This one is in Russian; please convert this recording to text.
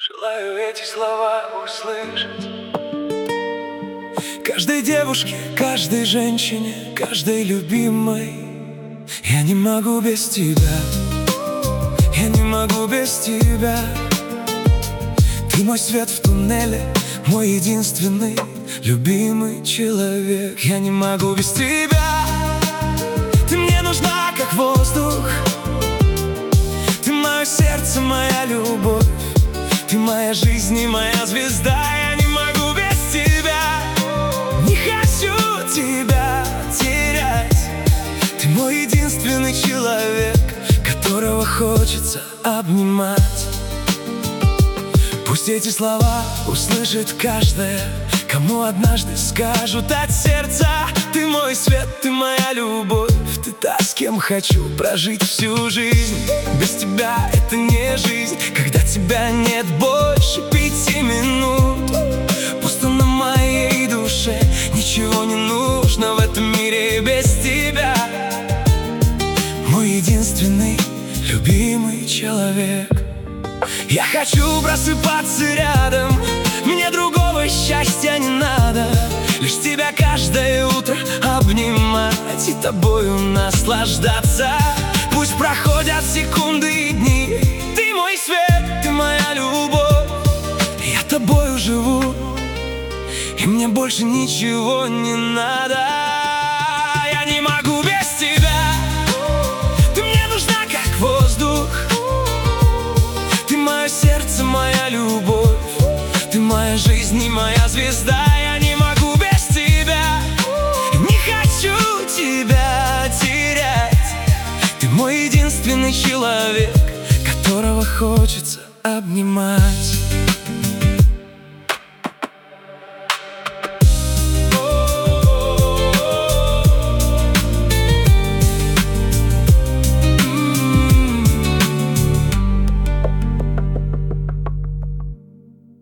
Желаю эти слова услышать каждой девушке, каждой женщине, каждой любимой. Я не могу без тебя, я не могу без тебя. Ты мой свет в туннеле, мой единственный любимый человек. Я не могу без тебя, ты мне нужна как воздух. Ты мое сердце, моя любовь, ты моя жизнь и моя звезда. Я не могу без тебя, не хочу тебя терять. Ты мой единственный человек, которого хочется обнимать. Пусть эти слова услышит каждая, кому однажды скажут от сердца: ты мой свет, ты моя любовь, ты та, с кем хочу прожить всю жизнь. Без тебя это не жизнь, когда тебя нет больше 5 минут. Пусто на моей душе, ничего не нужно в этом мире без тебя. Мой единственный любимый человек. Я хочу просыпаться рядом, мне другого счастья не надо. Лишь тебя каждое утро обнимать и тобою наслаждаться. Пусть проходят секунды и дни, ты мой свет, ты моя любовь. Я тобою живу, и мне больше ничего не надо. Я не могу без тебя, ты мне нужна как воздух. Ты мое сердце, моя любовь, ты моя жизнь и моя звезда. Я не могу без тебя, не хочу тебя терять. Ты мой единственный человек, которого хочется обнимать.